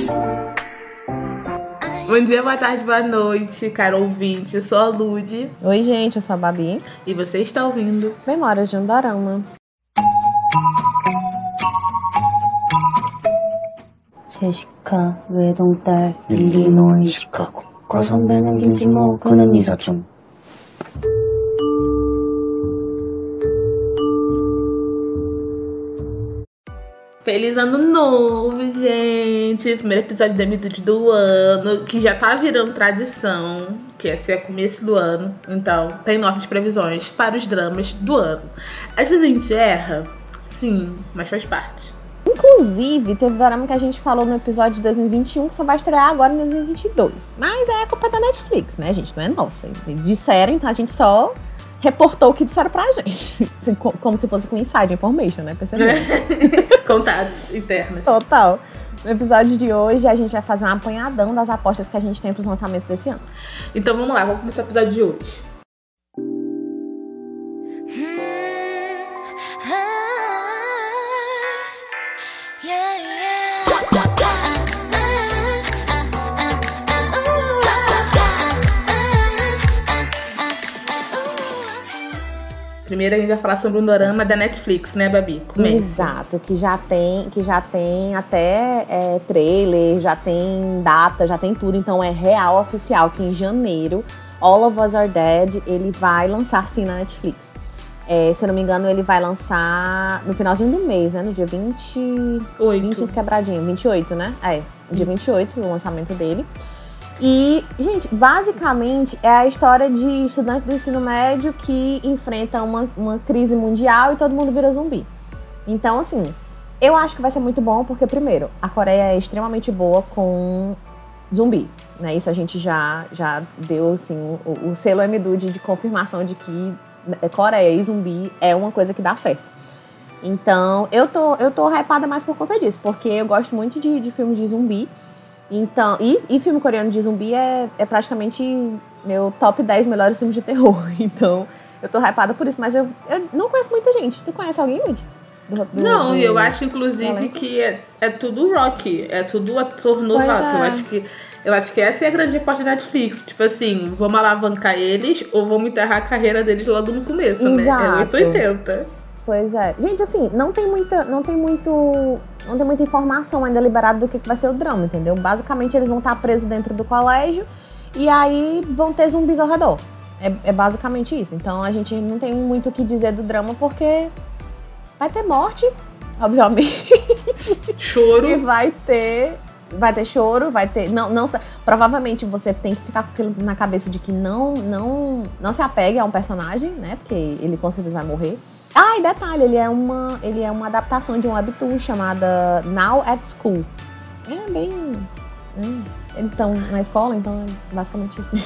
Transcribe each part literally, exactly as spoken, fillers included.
Bom dia, boa tarde, boa noite, caro ouvinte. Eu sou a Lud. Oi, gente, eu sou a Babi. E você está ouvindo Memórias de um Dorama. 제시카 외동딸 릴리노 이시카고 과선배는 김치모 그는 이사촌. Feliz ano novo, gente! Primeiro episódio da Amitude do ano, que já tá virando tradição, que esse é começo do ano. Então, tem nossas previsões para os dramas do ano. Às vezes a gente erra, sim, mas faz parte. Inclusive, teve dorama que a gente falou no episódio de dois mil e vinte e um que só vai estrear agora em dois mil e vinte e dois. Mas é a culpa da Netflix, né, gente? Não é nossa. Disseram, então a gente só reportou o que disseram pra gente. Como se fosse com inside information, né? Percebeu? Contatos internos. Total. No episódio de hoje, a gente vai fazer um apanhadão das apostas que a gente tem pros lançamentos desse ano. Então vamos lá, vamos começar o episódio de hoje. Primeiro a gente vai falar sobre um dorama da Netflix, né, Babi? Começa. Exato, que já tem, que já tem até é, trailer, já tem data, já tem tudo. Então é real, oficial, que em janeiro, All of Us Are Dead, ele vai lançar sim na Netflix. É, se eu não me engano, ele vai lançar no finalzinho do mês, né? No dia vinte... Oito. vinte uns quebradinho, vinte e oito, né? É, no dia vinte e oito, o lançamento dele. E, gente, basicamente é a história de estudante do ensino médio que enfrenta uma, uma crise mundial e todo mundo vira zumbi. Então, assim, eu acho que vai ser muito bom porque, primeiro, a Coreia é extremamente boa com zumbi, né? Isso a gente já, já deu, assim, o, o selo M D U de, de confirmação de que Coreia e zumbi é uma coisa que dá certo. Então, eu tô, eu tô hypada mais por conta disso, porque eu gosto muito de, de filmes de zumbi. Então, e, e filme coreano de zumbi é, é praticamente meu top dez melhores filmes de terror. Então, eu tô hypada por isso. Mas eu, eu não conheço muita gente. Tu conhece alguém, Lud? Do, do, não, do, eu acho, inclusive, que é, é tudo Rocky. É tudo ator novato. É. Eu, acho que, eu acho que essa é a grande aposta da Netflix. Tipo assim, vamos alavancar eles ou vamos enterrar a carreira deles logo no começo, Exato. Né? É oito oitenta. Pois é. Gente, assim, não tem muita, não tem muito, não tem muita informação ainda liberada do que, que vai ser o drama, entendeu? Basicamente, eles vão estar presos dentro do colégio e aí vão ter zumbis ao redor. É, é basicamente isso. Então, a gente não tem muito o que dizer do drama porque vai ter morte, obviamente. Choro. E vai ter... Vai ter choro, vai ter... Não, não, provavelmente você tem que ficar com aquilo na cabeça de que não, não, não se apegue a um personagem, né? Porque ele com certeza vai morrer. Ah, e detalhe, ele é uma, ele é uma adaptação de um webtoon chamada Now at School. É bem... Hum, eles estão na escola, então é basicamente isso.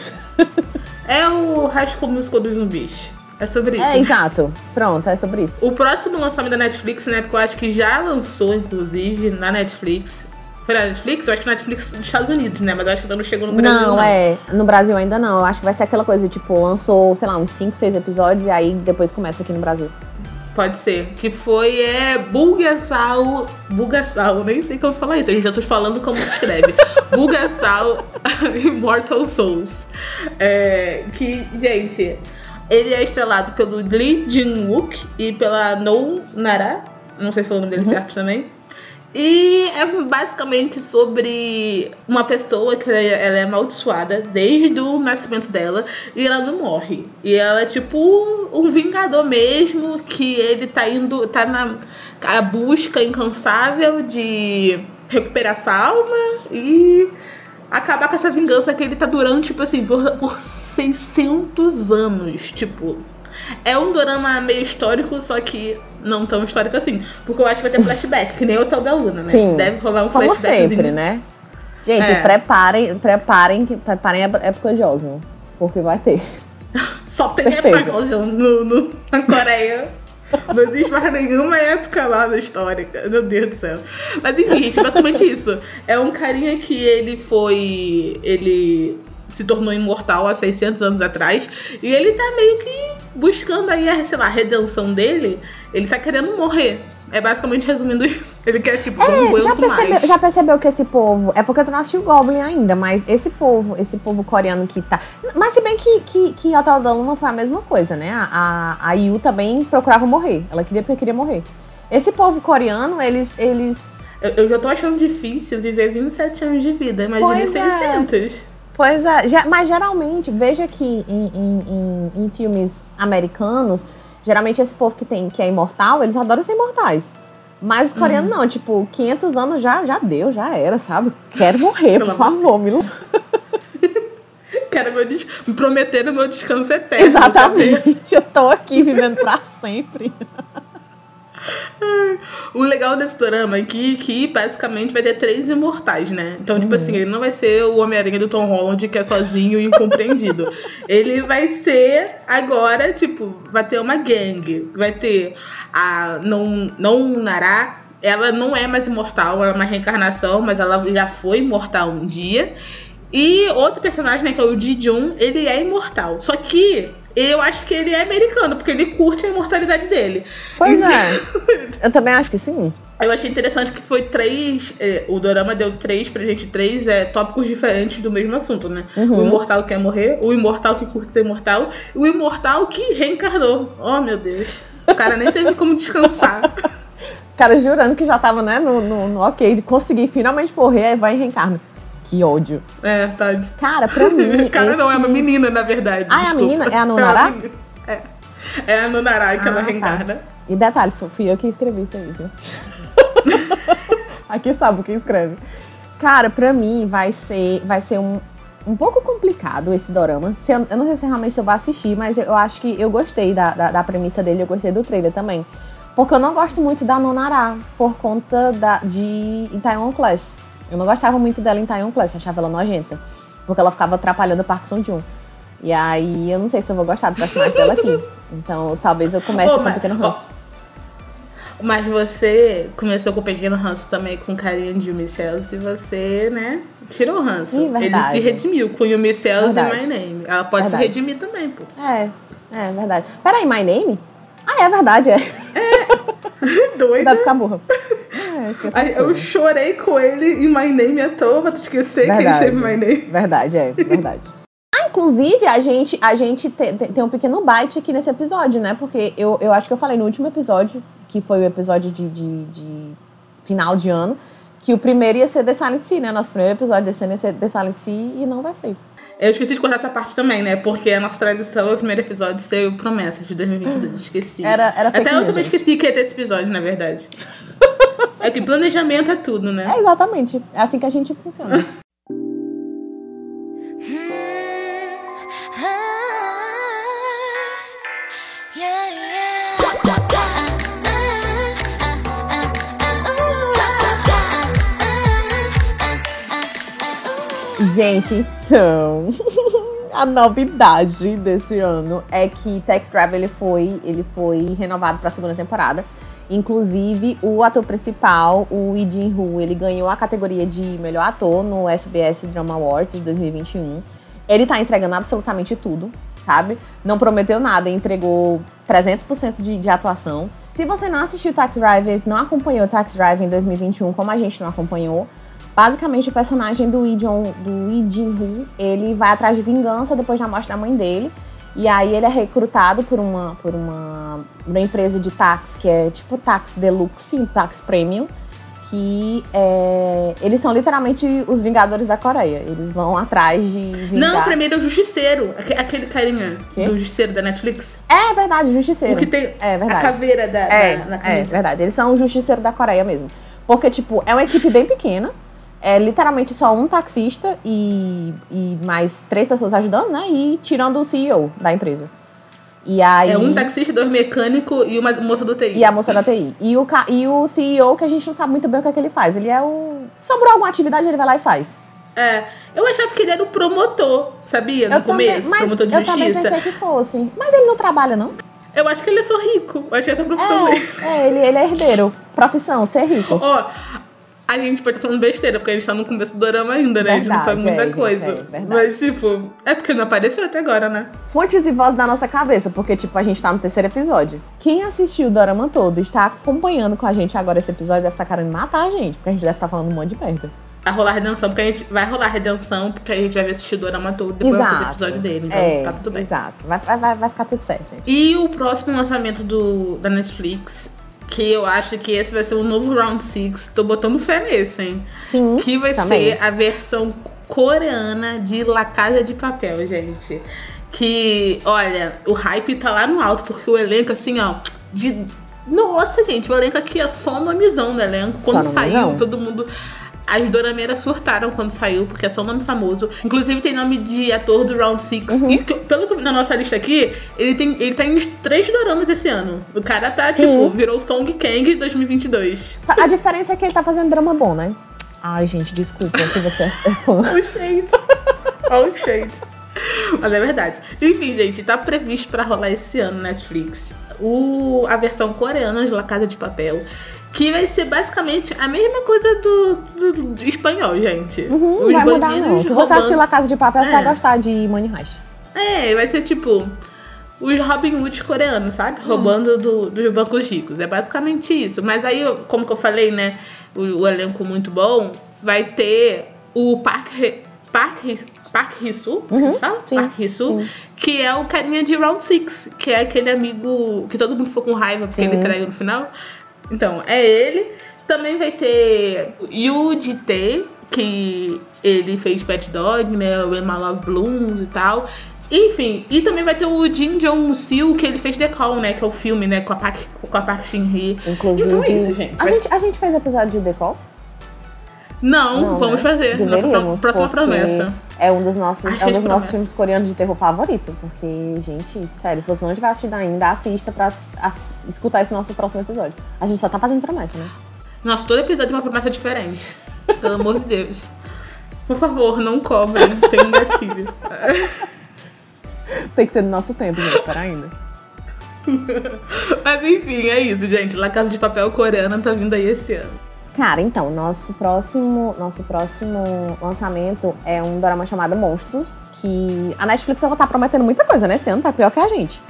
É o High School Musical dos zumbis. É sobre isso. É, exato. Pronto, é sobre isso. O próximo lançamento da Netflix, né, porque eu acho que já lançou, inclusive, na Netflix. Foi na Netflix? Eu acho que na Netflix dos Estados Unidos, né? Mas eu acho que ainda não chegou no Brasil, não. Não, é. No Brasil ainda não. Eu acho que vai ser aquela coisa, tipo, lançou, sei lá, uns cinco, seis episódios e aí depois começa aqui no Brasil. Pode ser. Que foi, é, Bulgasal... Bulgasal, nem sei como se fala isso. A gente já tô falando como se escreve. Bulgasal Immortal Souls. É, que, gente, ele é estrelado pelo Lee Jin-wook e pela No Nara. Não sei se falou o nome dele uhum. certo também. E é basicamente sobre uma pessoa que ela é amaldiçoada desde o nascimento dela e ela não morre. E ela é tipo um vingador mesmo, que ele tá indo, tá na a busca incansável de recuperar essa alma e acabar com essa vingança que ele tá durando, tipo assim, por, por seiscentos anos, tipo... É um dorama meio histórico, só que não tão histórico assim. Porque eu acho que vai ter flashback, que nem o tal da Luna, né? Sim. Deve rolar um como flashbackzinho. sempre, né? Gente, é. preparem, preparem, preparem a época de Joseon, porque vai ter. Só tem época de Joseon no, no, na Coreia. Não existe mais nenhuma época lá na histórica. Meu Deus do céu. Mas enfim, gente, basicamente isso. É um carinha que ele foi... Ele se tornou imortal há seiscentos anos atrás. E ele tá meio que buscando aí, a, sei lá, a redenção dele. Ele tá querendo morrer. É basicamente resumindo isso. Ele quer, tipo, É, não já aguento percebeu, mais. já percebeu que esse povo... É porque tu não assistiu Goblin ainda, mas esse povo, esse povo coreano que tá... Mas se bem que, que, que Hotel Dawn não foi a mesma coisa, né? A, a, a Yu também procurava morrer. Ela queria porque queria morrer. Esse povo coreano, eles... eles... Eu, eu já tô achando difícil viver vinte e sete anos de vida. Imagina Pois é. seiscentos. Pois é, já- mas geralmente, veja que em, em, em, em filmes americanos, geralmente esse povo que, tem, que é imortal, eles adoram ser imortais. Mas os coreanos não, tipo, quinhentos anos já, já deu, já era, sabe? Quero morrer, por Pelo favor, me Quero meu des... me prometer o meu descanso eterno. Exatamente, eu tô aqui vivendo pra sempre. O legal desse dorama é que, que basicamente vai ter três imortais, né? Então, tipo assim, ele não vai ser o Homem-Aranha do Tom Holland, que é sozinho e incompreendido. Ele vai ser, agora, tipo, vai ter uma gangue. Vai ter a não, não Nara. Ela não é mais imortal, ela é uma reencarnação, mas ela já foi imortal um dia. E outro personagem, né, que é o Ji-Jun, ele é imortal. Só que eu acho que ele é americano, porque ele curte a imortalidade dele. Pois Então, é, eu também acho que sim. eu achei interessante que foi três. É, o dorama deu três pra gente, três é, tópicos diferentes do mesmo assunto, né? Uhum. O imortal que quer morrer, o imortal que curte ser imortal, e o imortal que reencarnou. Oh, meu Deus. O cara nem teve como descansar. O cara jurando que já tava, né, no, no, no ok de conseguir finalmente morrer, aí vai e reencarna. Que ódio. É, tá. Cara, pra mim. Cara, esse... não, é uma menina, na verdade. Ah, é a desculpa. menina? É a Nonará? É, a menina. é. É a Nonará que Ah, ela tá. reencarna. E detalhe, fui fui eu que escrevi isso aí, viu? Aqui sabe quem escreve. Cara, pra mim vai ser, vai ser um, um pouco complicado esse dorama. Se eu, eu não sei se realmente eu vou assistir, mas eu acho que eu gostei da, da, da premissa dele, eu gostei do trailer também. Porque eu não gosto muito da Nonará, por conta da, de Itaewon Class. Eu não gostava muito dela em Itaewon Class, eu achava ela nojenta. Porque ela ficava atrapalhando o Park Sung-joon. E aí eu não sei se eu vou gostar do personagem dela aqui. Então talvez eu comece Ô, com um mas- pequeno ranço. Mas você começou com o pequeno ranço também com carinha de Yumi Cells e você, né, tirou o ranço. Ih, Ele verdade. se redimiu com Yumi Cells e Verdade. My Name. Ela pode Verdade. se redimir também, pô. É, é verdade. Peraí, My Name? Ah, é verdade, é. Doida. Cuidado ficar burra. É, eu esqueci. Aí as eu coisas. chorei com ele em My Name à toa, pra tu esquecer que ele Verdade. teve My Name. Verdade, é, verdade. Ah, inclusive, a gente, a gente te- te- tem um pequeno bite aqui nesse episódio, né? Porque eu, eu acho que eu falei no último episódio, que foi o episódio de, de, de final de ano, que o primeiro ia ser The Silent Sea, né? Nosso primeiro episódio desse ano ia ser The Silent Sea e não vai ser. Eu esqueci de cortar essa parte também, né? Porque a nossa tradição é o primeiro episódio ser o Promessas de dois mil e vinte e dois. Esqueci. Era, era fake Até eu news, também gente. esqueci que ia ter esse episódio, na verdade. É que planejamento é tudo, né? É, exatamente. É assim que a gente funciona. Gente, então, a novidade desse ano é que Taxi Driver ele foi, ele foi renovado para a segunda temporada. Inclusive, o ator principal, o Lee Jin-woo, ele ganhou a categoria de melhor ator no S B S Drama Awards de dois mil e vinte e um. Ele tá entregando absolutamente tudo, sabe? Não prometeu nada, entregou trezentos por cento de, de atuação. Se você não assistiu Taxi Driver, não acompanhou Taxi Driver em dois mil e vinte e um, como a gente não acompanhou, basicamente o personagem do Lee Jong- do Lee Jin-woo, ele vai atrás de vingança depois da morte da mãe dele. E aí ele é recrutado por uma, por uma, uma empresa de táxi, que é tipo táxi deluxe, um táxi premium, que é, eles são literalmente os Vingadores da Coreia. Eles vão atrás de vingar. Não, primeiro é o Justiceiro. aque- Aquele carinha Quê? do Justiceiro da Netflix. É verdade, Justiceiro. O que tem É a verdade. caveira da, É, na, na é camisa. verdade. Eles são o Justiceiro da Coreia mesmo. Porque, tipo, é uma equipe bem pequena. É literalmente só um taxista e, e mais três pessoas ajudando, né? E tirando o C E O da empresa. E aí... É um taxista, dois mecânicos e uma moça do T I. E a moça da T I. E o, ca- e o C E O, que a gente não sabe muito bem o que é que ele faz. Ele é o... Sobrou alguma atividade, ele vai lá e faz. É, eu achava que ele era o promotor, sabia? No Eu também- começo, mas promotor de eu também justiça. pensei que fosse. Mas ele não trabalha, não? Eu acho que ele é só rico. Eu acho que essa é a profissão dele. É, é ele, ele é herdeiro. Profissão, ser rico. Ó, A gente pode estar falando besteira, porque a gente tá no começo do dorama ainda, né? Verdade, a gente não sabe muita é, coisa. Gente, é, verdade. Mas, tipo, é porque não apareceu até agora, né? Fontes e vozes da nossa cabeça, porque, tipo, a gente tá no terceiro episódio. Quem assistiu o dorama todo e está acompanhando com a gente agora esse episódio deve estar querendo matar a gente, porque a gente deve estar falando um monte de merda. Vai rolar redenção, porque a gente vai rolar redenção, porque a gente vai assistir o dorama todo depois Exato. do episódio dele. Então É, tá tudo bem. Exato. Vai, vai, vai ficar tudo certo, gente. E o próximo lançamento do, da Netflix, que eu acho que esse vai ser o novo Round six, tô botando fé nesse, hein? Sim, Que vai também. ser a versão coreana de La Casa de Papel, gente. Que, olha, o hype tá lá no alto, porque o elenco, assim, ó, de... Nossa, gente, o elenco aqui é só nomezão no elenco. Só Quando nomezão? saiu, todo mundo... As dorameiras surtaram quando saiu, porque é só um nome famoso. Inclusive tem nome de ator do Round six. Uhum. E que- pelo que na nossa lista aqui, ele, tem, ele tá em uns três doramas esse ano. O cara tá, Sim. tipo, virou Song Kang dois mil e vinte e dois. A diferença é que ele tá fazendo drama bom, né? Ai, gente, desculpa se você é fã. Oh, shade. Oh, shade. Mas é verdade. Enfim, gente, tá previsto pra rolar esse ano na Netflix o, a versão coreana de La Casa de Papel. Que vai ser basicamente a mesma coisa do, do, do espanhol, gente. Uhum, Os vai mudar, não. bandidos Se você roubando- assistir La Casa de Papel, você É. vai gostar de Money Heist. É, vai ser tipo os Robin Hood coreanos, sabe? Roubando do, dos bancos ricos. É basicamente isso. Mas aí, como que eu falei, né? O, o elenco muito bom. Vai ter o Park He- Park Hee- Park Hee-soo, Uhum, que fala? sim, Park Hee-soo, sim. que é o carinha de Round six, que é aquele amigo que todo mundo ficou com raiva porque Sim. ele traiu no final. Então, é ele. Também vai ter Yoo Ji-tae, que ele fez Bad Dog, né? O When My Love Blooms e tal. Enfim, e também vai ter o Jin Jong-sil, que ele fez The Call, né? Que é o filme, né? Com a Park, com a Park Shin-hye. Inclusive. Então é isso, gente. A Vai- gente, a gente fez episódio de The Call? Não, Não, vamos né? fazer. Nossa pro- Deveríamos, próxima porque promessa. É um dos nossos, Ai, é um cheio de dos nossos promessa. filmes coreanos de terror favorito. Porque, gente, sério, se você não tiver assistido ainda, assista pra ass- escutar esse nosso próximo episódio. A gente só tá fazendo promessa, né? Nossa, todo episódio é uma promessa diferente. Pelo amor de Deus. Por favor, não cobrem. Tem um gatilho. Tem que ser do nosso tempo, gente, para ainda. Mas enfim, é isso, gente. La Casa de Papel coreana tá vindo aí esse ano. Cara, então, nosso próximo, nosso próximo lançamento é um dorama chamado Monstros, que a Netflix ela tá prometendo muita coisa, né? Esse ano tá pior que a gente.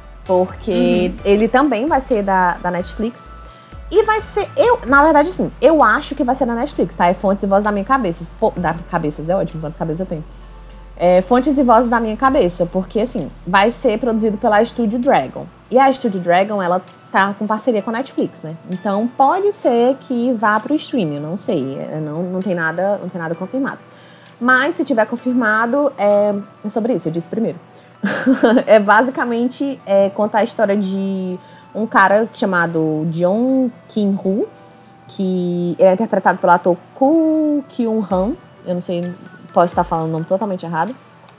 Porque ele também vai ser da, da Netflix. E vai ser, eu, na verdade, sim, eu acho que vai ser da Netflix, tá? É fontes e vozes da minha cabeça. Pô, da cabeça, é ótimo, quantas cabeças eu tenho. É, fontes e vozes da minha cabeça, porque, assim, vai ser produzido pela Studio Dragon. E a Studio Dragon, ela tá com parceria com a Netflix, né? Então, pode ser que vá pro streaming, não sei, é, não, não, tem nada, não tem nada confirmado. Mas, se tiver confirmado, é, é sobre isso, eu disse primeiro. É basicamente, é, conta a história de um cara chamado Jong Kim-woo, que é interpretado pelo ator Koo Kyung-han, eu não sei, posso estar falando o nome totalmente errado.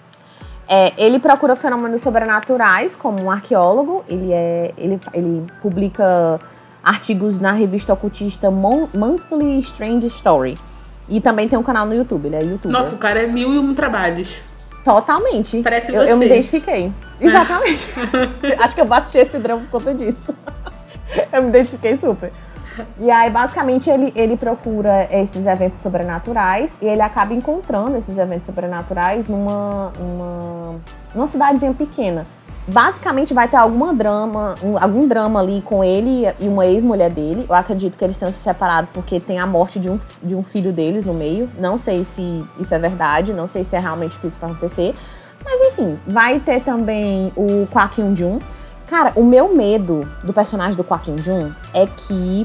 É, ele procura fenômenos sobrenaturais como um arqueólogo, ele, é, ele, ele publica artigos na revista ocultista Mon- Monthly Strange Story. E também tem um canal no YouTube, ele é youtuber. Nossa, o cara é mil e um trabalhos. Totalmente. Parece eu, eu me você. identifiquei. Exatamente. Acho que eu bati esse drama por conta disso. Eu me identifiquei super. E aí, basicamente, ele, ele procura esses eventos sobrenaturais e ele acaba encontrando esses eventos sobrenaturais numa, numa, numa cidadezinha pequena. Basicamente, vai ter alguma drama, um, algum drama ali com ele e uma ex-mulher dele. Eu acredito que eles tenham se separado porque tem a morte de um, de um filho deles no meio. Não sei se isso é verdade, não sei se é realmente o que isso vai acontecer. Mas, enfim, vai ter também o Kwak Hyun-jung. Cara, o meu medo do personagem do Kwak Hyun-jung é que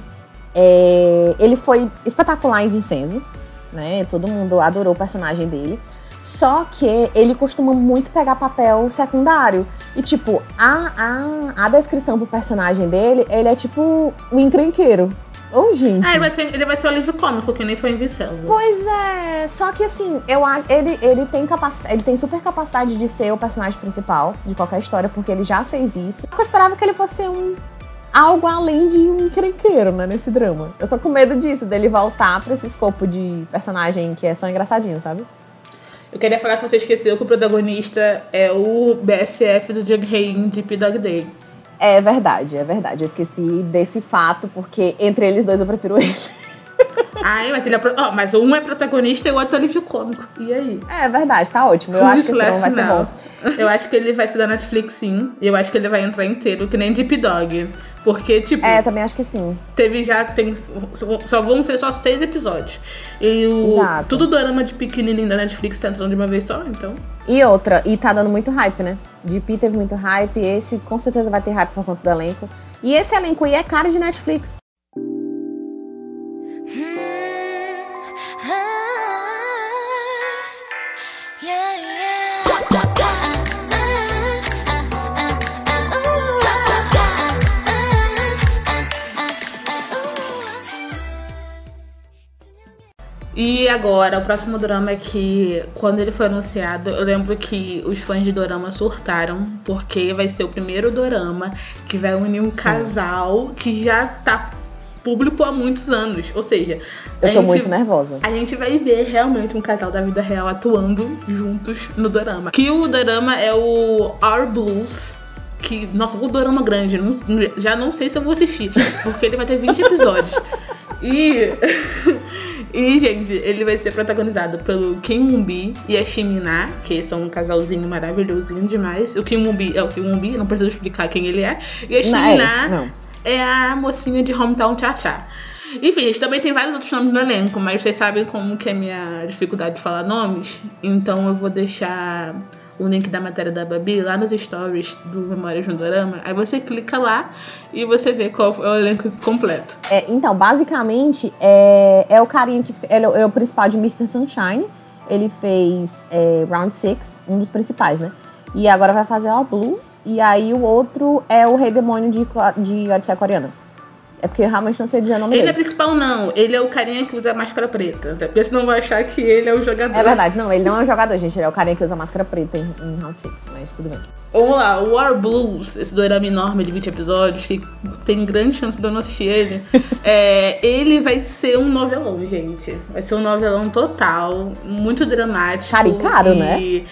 é, ele foi espetacular em Vincenzo, né? Todo mundo adorou o personagem dele. Só que ele costuma muito pegar papel secundário. E, tipo, a, a, a descrição pro personagem dele, ele é tipo um encrenqueiro. Ô, oh, gente. Ah, ele vai ser, ele vai ser o alívio cômico, que nem foi em Vincenzo. Pois é, só que assim, eu acho ele, ele tem capacidade, ele tem super capacidade de ser o personagem principal de qualquer história, porque ele já fez isso. Eu esperava que ele fosse um algo além de um encrenqueiro, né, nesse drama. Eu tô com medo disso, dele voltar pra esse escopo de personagem que é só engraçadinho, sabe? Eu queria falar que você esqueceu que o protagonista é o B F F do Jung Hae-in de P-Dog Day. É verdade, é verdade. Eu esqueci desse fato, porque entre eles dois eu prefiro ele. Ai, mas, ele é pro... oh, mas um é protagonista e o outro é alívio cômico. E aí? É verdade, tá ótimo. Eu Who acho is que esse drama vai left ser now? bom. Eu acho que ele vai ser da Netflix, sim. E eu acho que ele vai entrar inteiro, que nem Deep Dog. Porque, tipo, É, também acho que sim. teve já, tem, só vão ser só seis episódios. E o, Exato. tudo dorama de pequenininho da Netflix tá entrando de uma vez só, então... E outra, e tá dando muito hype, né? D P teve muito hype, esse com certeza vai ter hype por conta do elenco. E esse elenco aí é cara de Netflix. E agora, o próximo dorama é que, quando ele foi anunciado, eu lembro que os fãs de dorama surtaram, porque vai ser o primeiro dorama que vai unir um Sim. casal que já tá público há muitos anos. Ou seja, eu tô gente, muito nervosa. A gente vai ver realmente um casal da vida real atuando juntos no dorama. Que o dorama é o Our Blues. Que, nossa, o dorama grande, não, já não sei se eu vou assistir, porque ele vai ter vinte episódios. E... E, gente, ele vai ser protagonizado pelo Kim Moon-bi e a Shimina, que são um casalzinho maravilhosinho demais. O Kim Moon-bi é o Kim Moon-bi, não preciso explicar quem ele é. E a Shimina é, é a mocinha de Hometown Cha-Cha. Enfim, a gente também tem vários outros nomes no elenco, mas vocês sabem como que é a minha dificuldade de falar nomes. Então eu vou deixar o link da matéria da Babi lá nos stories do Memórias no Dorama. Aí você clica lá e você vê qual é o elenco completo. É, então, basicamente, é, é o carinha que... Ele é o principal de mister Sunshine. Ele fez é, Round Six, um dos principais, né? E agora vai fazer All Blues. E aí o outro é o Rei Demônio de, de Odisseia Coreana. É porque eu realmente não sei dizer o nome ele dele. Ele é principal, não. Ele é o carinha que usa a máscara preta. Porque senão vai achar que ele é o jogador. É verdade. Não, ele não é o jogador, gente. Ele é o carinha que usa a máscara preta em, em Round Six. Mas tudo bem. Vamos lá. O War Blues, esse dorama enorme de vinte episódios, que tem grande chance de eu não assistir ele. é, ele vai ser um novelão, gente. Vai ser um novelão total. Muito dramático. Cara, e caro, e... né?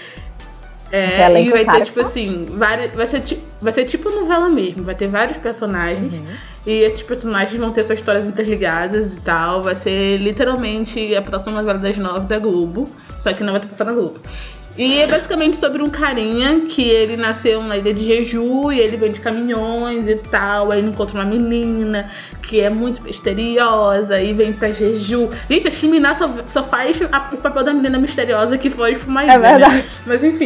É, e vai ter, tipo assim, várias, vai, ser, vai ser tipo novela mesmo. Vai ter vários personagens. Uhum. E esses personagens vão ter suas histórias interligadas e tal. Vai ser literalmente a próxima novela das nove da Globo. Só que não vai ter passado na Globo. E é basicamente sobre um carinha que ele nasceu na ilha de Jeju e ele vende caminhões e tal. Aí ele encontra uma menina que é muito misteriosa e vem pra Jeju. Gente, a Shimina só, só faz a, o papel da menina misteriosa que foi pra uma ilha. É verdade. Né? Mas enfim.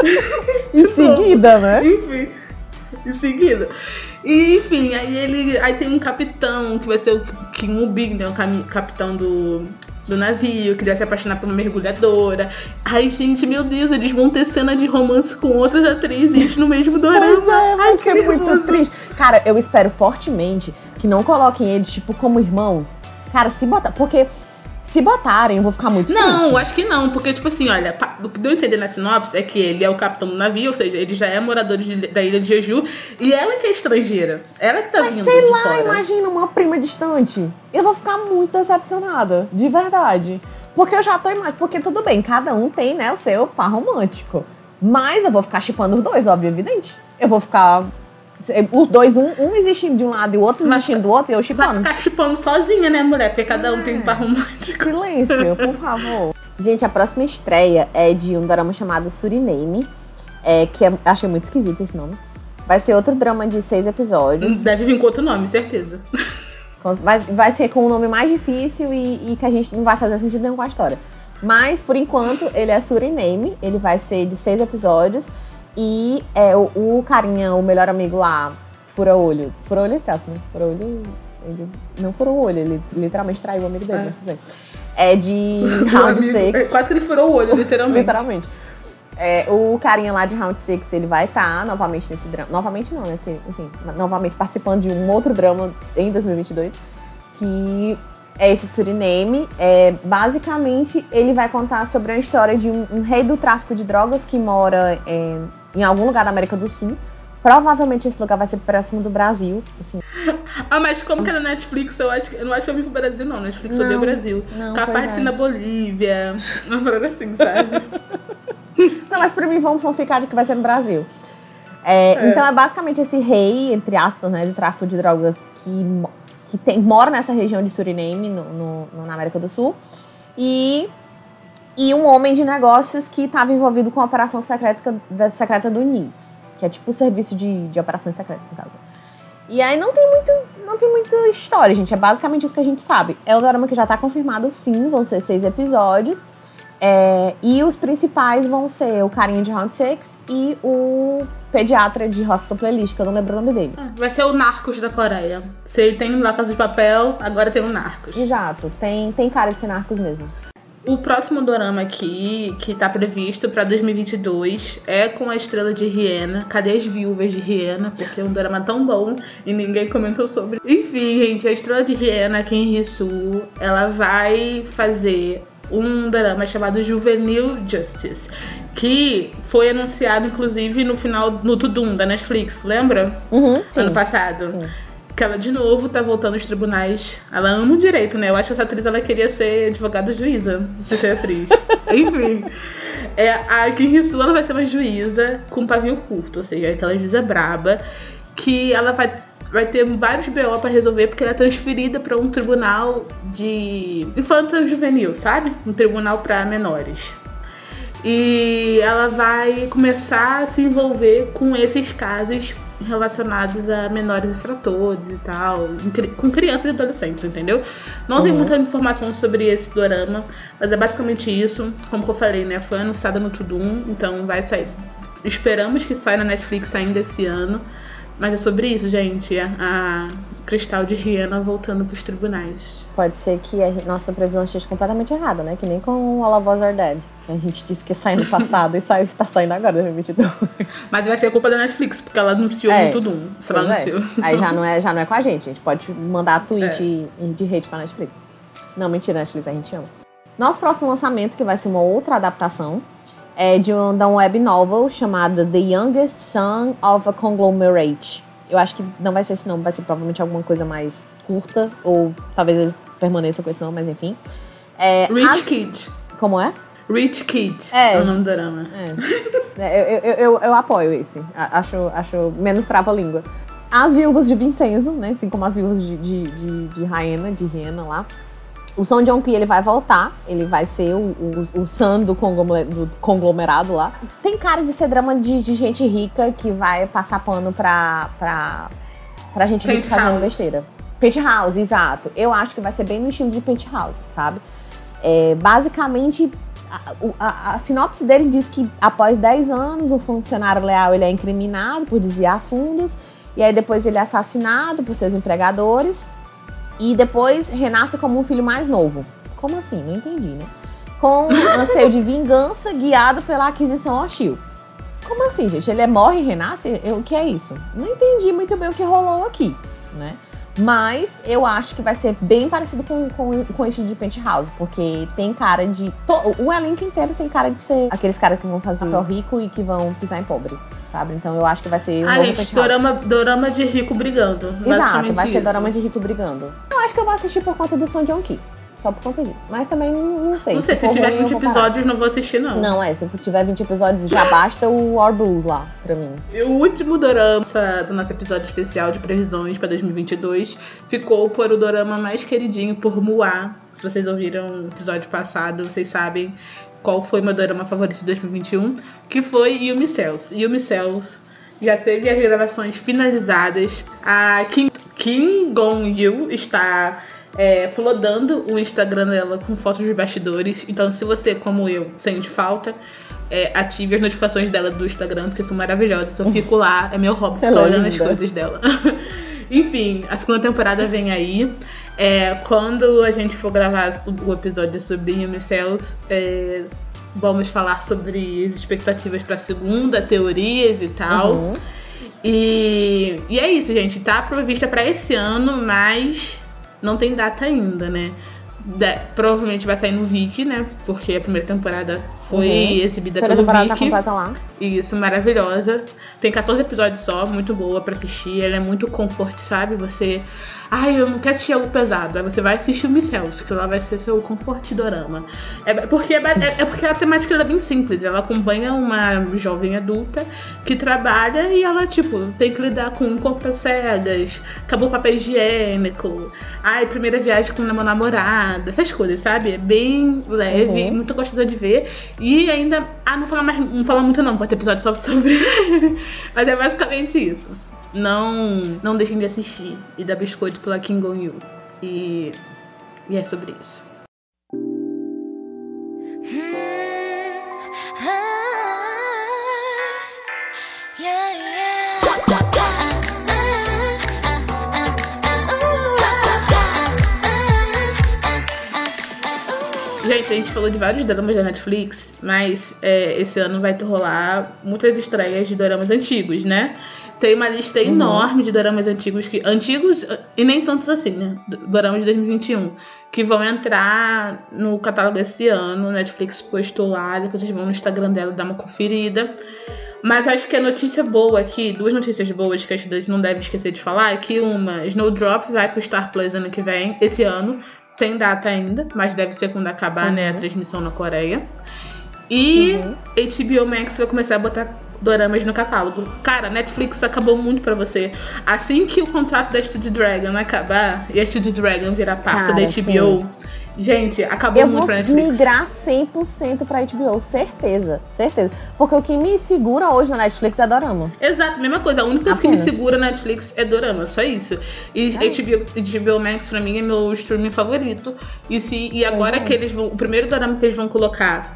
Em seguida, né? Enfim. Em seguida. E, enfim, aí ele. Aí tem um capitão que vai ser o Kim Moon-bi, né? O capitão do. do navio, queria se apaixonar por uma mergulhadora. Ai, gente, meu Deus, eles vão ter cena de romance com outras atrizes no mesmo dorama. Pois é, vai Ai, ser que muito nervoso. triste. Cara, eu espero fortemente que não coloquem eles, tipo, como irmãos. Cara, se botar... Porque se botarem, eu vou ficar muito Não, triste. acho que não, porque, tipo assim, olha, o que deu a entender na sinopse é que ele é o capitão do navio, ou seja, ele já é morador de, da ilha de Jeju, e ela que é estrangeira. Ela que tá Mas vindo sei de lá, fora. imagina uma prima distante. Eu vou ficar muito decepcionada, de verdade. Porque eu já tô imaginando, porque tudo bem, cada um tem, né, o seu par romântico. Mas eu vou ficar chipando os dois, óbvio, evidente. Eu vou ficar... Os dois, um, um existindo de um lado e o outro existindo do outro, e eu Vai chipando. ficar chipando sozinha, né, mulher? Porque cada um é. tem um par romântico. Silêncio, por favor. Gente, a próxima estreia é de um drama chamado Suriname, é, que é, achei muito esquisito esse nome. Vai ser outro drama de seis episódios. Deve vir com outro nome, certeza. Vai, vai ser com um nome mais difícil e, e que a gente não vai fazer sentido nenhum com a história. Mas, por enquanto, ele é Suriname, ele vai ser de seis episódios. E é, o, o carinha, o melhor amigo lá, fura olho. Fura olho entre aspas, né? Fura olho. Ele não furou o olho, ele literalmente traiu o amigo dele, é. Mas tudo bem. É de Round Six. Quase que ele furou o olho, literalmente. Literalmente. É, o carinha lá de Round Six, ele vai estar tá novamente nesse drama. Novamente não, né? Porque, enfim, novamente participando de um outro drama em dois mil e vinte e dois. Que é esse Suriname. É, basicamente, ele vai contar sobre a história de um, um rei do tráfico de drogas que mora é, em algum lugar da América do Sul. Provavelmente esse lugar vai ser próximo do Brasil. Assim. Ah, mas como que é na Netflix? Eu, acho, eu não acho que eu vim pro Brasil, não. Netflix só não, deu Brasil. Não, capaz de ser na Bolívia. Uma parada assim, sabe? Não, mas pra mim vamos, vamos ficar de que vai ser no Brasil. É, é. Então é basicamente esse rei, entre aspas, né, de tráfico de drogas que, que tem, mora nessa região de Suriname, no, no, na América do Sul. E, e um homem de negócios que estava envolvido com a operação secreta, da, secreta do N I S, que é tipo o serviço de, de operações secretas, no caso. E aí não tem muito, não tem muita história, gente. É basicamente isso que a gente sabe. É um dorama que já tá confirmado, sim. Vão ser seis episódios. É, e os principais vão ser o carinha de Round Six e o pediatra de Hospital Playlist, que eu não lembro o nome dele. Vai ser o Narcos da Coreia. Se ele tem La Casa de Papel, agora tem o Narcos. Exato. Tem, tem cara de ser Narcos mesmo. O próximo dorama aqui, que tá previsto pra dois mil e vinte e dois, é com a estrela de Rihanna. Cadê as viúvas de Rihanna? Porque é um dorama tão bom e ninguém comentou sobre. Enfim, gente, a estrela de Rihanna, Kim Hee-soo, ela vai fazer um dorama chamado Juvenile Justice, que foi anunciado, inclusive, no final, no Tudum, da Netflix, lembra? Uhum, sim. Ano passado. Sim. Que ela, de novo, tá voltando aos tribunais. Ela ama o direito, né? Eu acho que essa atriz, ela queria ser advogada juíza, de ser atriz. Enfim. É, a Kim Hee-soo, ela vai ser uma juíza com pavio curto, ou seja, aquela juíza braba, que ela vai, vai ter vários B O pra resolver, porque ela é transferida pra um tribunal de infanto juvenil, sabe? Um tribunal pra menores. E ela vai começar a se envolver com esses casos relacionados a menores infratores e tal, com crianças e adolescentes, entendeu? Não uhum. tem muita informação sobre esse dorama, mas é basicamente isso. Como eu falei, né? Foi anunciada no Tudum, então vai sair. Esperamos que saia na Netflix ainda esse ano. Mas é sobre isso, gente. A, a Cristal de Rihanna voltando pros tribunais. Pode ser que a gente, nossa previsão esteja completamente errada, né? Que nem com All of Us Are Dead. A gente disse que ia sair no passado e saiu, tá saindo agora, dois mil e vinte e dois. Mas vai ser culpa da Netflix, porque ela anunciou é, no Tudum. Se ela anunciou. É. Aí já não, é, já não é com a gente. A gente pode mandar tweet é. de hate pra Netflix. Não, mentira, Netflix, a gente ama. Nosso próximo lançamento, que vai ser uma outra adaptação, é de um, de um web novel chamada The Youngest Son of a Conglomerate. Eu acho que não vai ser esse nome, vai ser provavelmente alguma coisa mais curta, ou talvez eles permaneçam com esse nome, mas enfim. É, Rich as... Kid. Como é? Rich Kid é, é o nome do drama. É. eu, eu, eu, eu apoio esse. Acho, acho menos trava-língua. As viúvas de Vincenzo, né? Assim como as viúvas de, de, de, de Raena, de Rihanna lá. O Song Joong-ki, ele vai voltar, ele vai ser o, o, o Sun do, do conglomerado lá. Tem cara de ser drama de, de gente rica que vai passar pano pra, pra, pra gente rica fazendo besteira. Penthouse, exato. Eu acho que vai ser bem no estilo de Penthouse, sabe? É, basicamente, a, a, a sinopse dele diz que após dez anos, o funcionário leal ele é incriminado por desviar fundos, e aí depois ele é assassinado por seus empregadores, e depois renasce como um filho mais novo. Como assim? Não entendi, né? Com um anseio de vingança guiado pela aquisição hostil. Como assim, gente? Ele é, morre e renasce? Eu, o que é isso? Não entendi muito bem o que rolou aqui, né? Mas eu acho que vai ser bem parecido com, com, com o estilo de Penthouse, porque tem cara de... To, o elenco inteiro tem cara de ser aqueles caras que vão fazer papel rico e que vão pisar em pobre, sabe? Então eu acho que vai ser um ah, novo gente, Penthouse. Dorama, dorama de rico brigando. Exato, vai isso. ser dorama de rico brigando. Eu acho que eu vou assistir por conta do Song Joong-ki. Só por conta disso. Mas também não sei. Não sei, se, se tiver vinte episódios, não vou assistir, não. Não, é. Se tiver vinte episódios, já basta o Our Blues lá, pra mim. O último dorama do nosso episódio especial de previsões pra dois mil e vinte e dois ficou por o dorama mais queridinho por Mua. Se vocês ouviram o episódio passado, vocês sabem qual foi meu dorama favorito de dois mil e vinte e um, que foi Yumi Cells. Yumi Cells já teve as gravações finalizadas. A Kim, Kim Gong-yu está... É, flodando o Instagram dela com fotos de bastidores. Então, se você, como eu, sente falta, é, ative as notificações dela do Instagram, porque são maravilhosas. Eu fico lá, é meu hobby, ficar olhando as coisas dela. Enfim, a segunda temporada vem aí. É, quando a gente for gravar o, o episódio sobre Yumi Cells, é, vamos falar sobre as expectativas pra segunda, teorias e tal. Uhum. E, e é isso, gente. Tá prevista pra esse ano, mas... não tem data ainda, né? De, provavelmente vai sair no Viki, né? Porque a primeira temporada foi uhum. exibida pela pelo temporada Viki. Tá completa lá. Isso, maravilhosa. Tem catorze episódios só, muito boa pra assistir. Ela é muito comfort, sabe? Você... Ai, eu não quero assistir algo pesado. Aí você vai assistir o Miss House, que lá vai ser seu comfort dorama. É porque, é, é porque a temática ela é bem simples. Ela acompanha uma jovem adulta que trabalha e ela, tipo, tem que lidar com compras cegas, acabou o papel higiênico, ai, primeira viagem com uma namorada, essas coisas, sabe? É bem leve, uhum. muito gostosa de ver. E ainda... Ah, não fala mais, não fala muito não, pode ter episódio só sobre ele. Mas é basicamente isso. Não, não deixem de assistir e dar biscoito pela Kim Gon-yu. E, e é sobre isso. Gente, a gente falou de vários dramas da Netflix, mas é, esse ano vai rolar muitas estreias de doramas antigos, né? Tem uma lista uhum. enorme de doramas antigos, que, antigos e nem tantos assim, né? Doramas de dois mil e vinte e um, que vão entrar no catálogo esse ano. A Netflix postou lá, depois vocês vão no Instagram dela dar uma conferida. Mas acho que a notícia boa aqui, duas notícias boas que a gente não deve esquecer de falar, é que uma, Snowdrop vai pro Star Plus ano que vem, esse ano, sem data ainda, mas deve ser quando acabar, uhum. né, a transmissão na Coreia. E uhum. H B O Max vai começar a botar doramas no catálogo. Cara, Netflix acabou muito pra você. Assim que o contrato da Studio Dragon acabar e a Studio Dragon virar parte Cara, da H B O... Sim. Gente, acabou eu muito pra Netflix. Eu vou migrar cem por cento pra H B O, certeza, certeza. Porque o que me segura hoje na Netflix é dorama. Exato, mesma coisa. A única coisa Apenas. que me segura na Netflix é dorama, só isso. E é. H B O, H B O Max pra mim é meu streaming favorito. E, se, e agora é. que eles vão... O primeiro dorama que eles vão colocar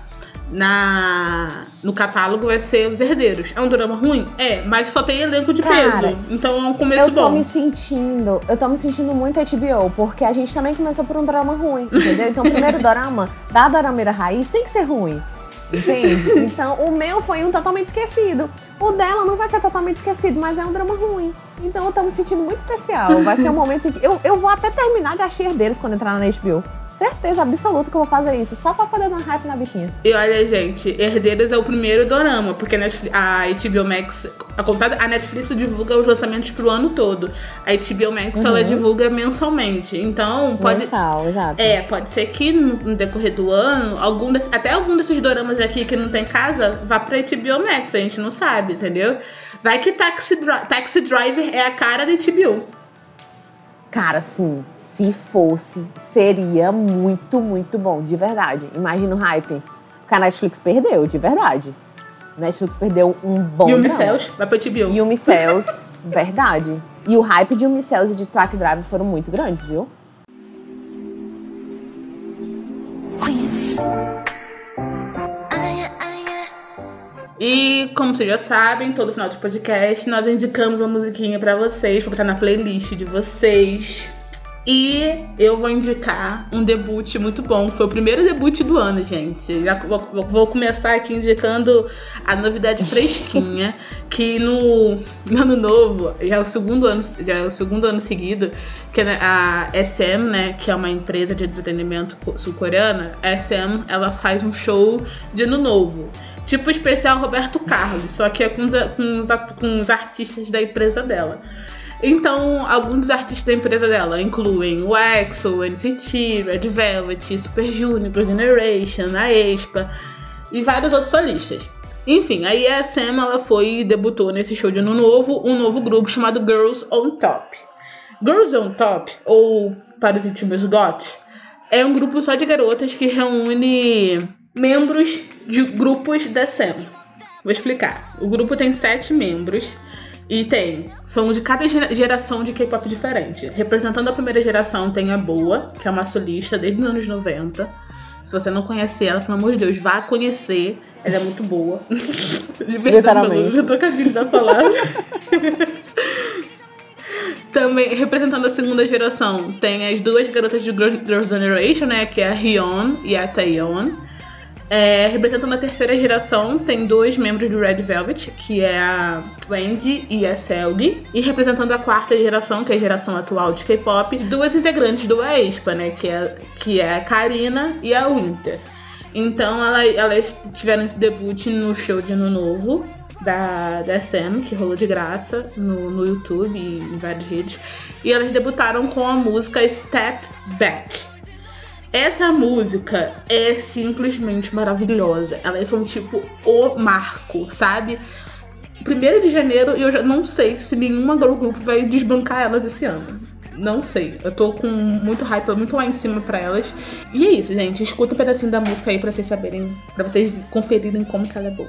na, no catálogo vai ser Os Herdeiros. É um drama ruim? É, mas só tem elenco de Cara, peso. Então é um começo eu tô bom. Me sentindo, eu tô me sentindo muito H B O, porque a gente também começou por um drama ruim, entendeu? Então o primeiro dorama da dorameira raiz tem que ser ruim. Entende? Então o meu foi um totalmente esquecido. O dela não vai ser totalmente esquecido, mas é um drama ruim. Então eu tô me sentindo muito especial. Vai ser um momento em que eu, eu vou até terminar de achar Herdeiros quando entrar na H B O. Certeza absoluta que eu vou fazer isso, só pra poder dar um hype na bichinha. E olha, gente, Herdeiros é o primeiro dorama, porque a, Netflix, a H B O Max, a, a Netflix divulga os lançamentos pro ano todo. A H B O Max, uhum. ela divulga mensalmente. Então, pode... Mensal, exato. É, pode ser que no, no decorrer do ano, algum desse, até algum desses doramas aqui que não tem casa, vá pra H B O Max, a gente não sabe, entendeu? Vai que Taxi, Taxi Driver é a cara da H B O. Cara, sim. Se fosse, seria muito, muito bom, de verdade. Imagina o hype. Porque a Netflix perdeu, de verdade. A Netflix perdeu um bom... E o Micels, vai pra H B O. E o Micels, verdade. E o hype de o Micels e de Track Drive foram muito grandes, viu? E como vocês já sabem, todo final de podcast nós indicamos uma musiquinha pra vocês, pra botar na playlist de vocês. E eu vou indicar um debut muito bom. Foi o primeiro debut do ano, gente. Já vou, vou começar aqui indicando a novidade fresquinha. Que no, no ano novo, já é o segundo ano, já é o segundo ano seguido, que a S M, né, que é uma empresa de entretenimento sul-coreana, a S M, ela faz um show de ano novo. Tipo o especial Roberto Carlos, só que é com os, com os, com os artistas da empresa dela. Então, alguns dos artistas da empresa dela incluem o EXO, o N C T, Red Velvet, Super Junior, Girls' Generation, a aespa e vários outros solistas. Enfim, aí a S M ela foi e debutou nesse show de ano novo um novo grupo chamado Girls on Top. Girls on Top, ou para os íntimos G O T, é um grupo só de garotas que reúne membros de grupos da S M. Vou explicar. O grupo tem sete membros. E tem, são de cada geração de K-pop diferente. Representando a primeira geração tem a Boa, que é uma solista desde os anos noventa. Se você não conhece ela, pelo amor de Deus, vá conhecer. Ela é muito boa. De verdade, mano, já trocadilho da palavra. Também, representando a segunda geração, tem as duas garotas de Girls' Generation, né? Que é a Hyun e a Taeyeon. É, representando a terceira geração, tem dois membros do Red Velvet, que é a Wendy e a Selgi. E representando a quarta geração, que é a geração atual de K-pop, duas integrantes do aespa, né? Que é, que é a Karina e a Winter. Então ela, elas tiveram esse debut no show de Ano Novo. da, da S M, que rolou de graça no, no YouTube e em várias redes. E elas debutaram com a música Step Back. Essa música é simplesmente maravilhosa. Elas são tipo o marco, sabe? Primeiro de janeiro, e eu já não sei se nenhuma girl group vai desbancar elas esse ano. Não sei. Eu tô com muito hype, muito lá em cima pra elas. E é isso, gente. Escuta um pedacinho da música aí pra vocês saberem, pra vocês conferirem como que ela é boa.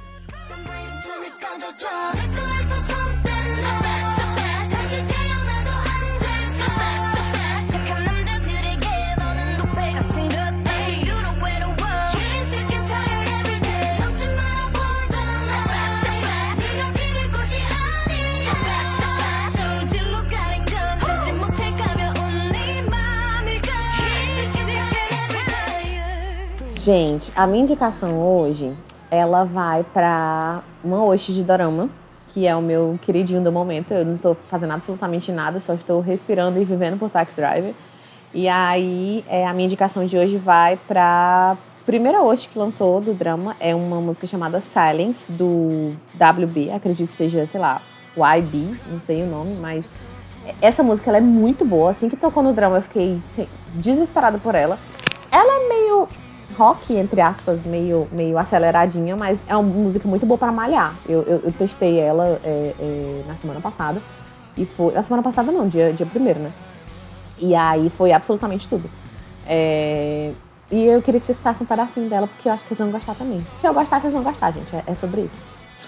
Gente, a minha indicação hoje, ela vai pra uma host de dorama, que é o meu queridinho do momento. Eu não tô fazendo absolutamente nada, só estou respirando e vivendo por Taxi Driver. E aí, é, a minha indicação de hoje vai pra primeira host que lançou do drama. É uma música chamada Silence, do W B, acredito que seja, sei lá, Y B, não sei o nome, mas essa música ela é muito boa. Assim que tocou no drama, eu fiquei assim, desesperada por ela. Ela é meio rock, entre aspas, meio, meio aceleradinha, mas é uma música muito boa pra malhar. Eu, eu, eu testei ela é, é, na semana passada. E foi. Na semana passada não, dia, dia primeiro, né? E aí foi absolutamente tudo. É, e eu queria que vocês citassem um pedacinho dela, porque eu acho que vocês vão gostar também. Se eu gostar, vocês vão gostar, gente. É, é sobre isso.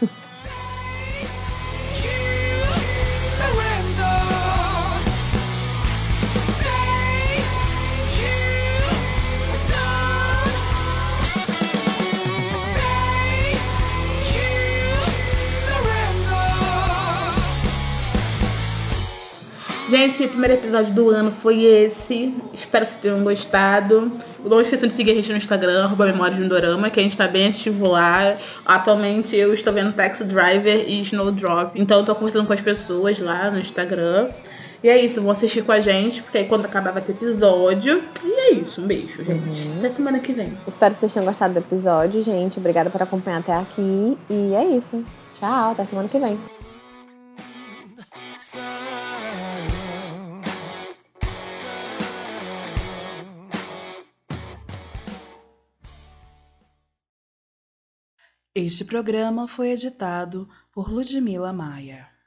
Gente, o primeiro episódio do ano foi esse. Espero que vocês tenham gostado. Não esqueçam de seguir a gente no Instagram, arroba Memórias de um Dorama, que a gente tá bem ativo lá. Atualmente eu estou vendo Taxi Driver e Snowdrop. Então eu tô conversando com as pessoas lá no Instagram. E é isso, vão assistir com a gente, porque aí quando acabar vai ter episódio. E é isso, um beijo, gente. Uhum. Até semana que vem. Espero que vocês tenham gostado do episódio, gente. Obrigada por acompanhar até aqui. E é isso. Tchau, até semana que vem. Este programa foi editado por Ludmila Maia.